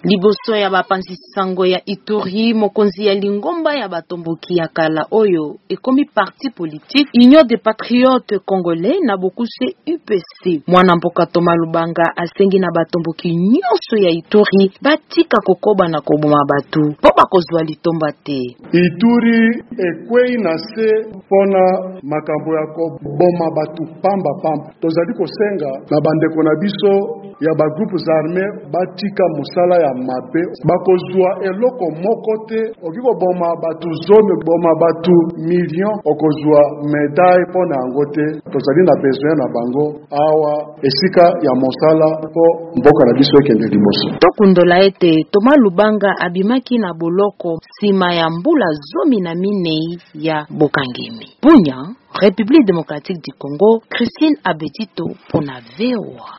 Liboso ya bapanzi sango ya Ituri, mokonzi ya lingomba ya batomboki ya kala oyo ekomi parti politique Union des Patriotes Congolais na bokuse UPC. Mwana mboka Thomas Lubanga asengi na batomboki nyonso ya Ituri batika kokoba na koboma batu po bakozwa litomba te. Ituri ekwei na se pona makambo ya koboma batu pamba. Tozali kosenga na bandeko na biso ya ba groupes armés batika musala ya mabe bakozwa eloko moko te okiko boma batu zone boma batu million okozwa médaille pona yango te. Tozali na besoin na bango awa esika ya mosala po mboka na biso ekende liboso. Tokundola ete Thomas Lubanga abimaki na boloko sima ya mbula 14 ya Bokangemi. Bunya, République démocratique du Congo, Christine Abedito pour la VOA.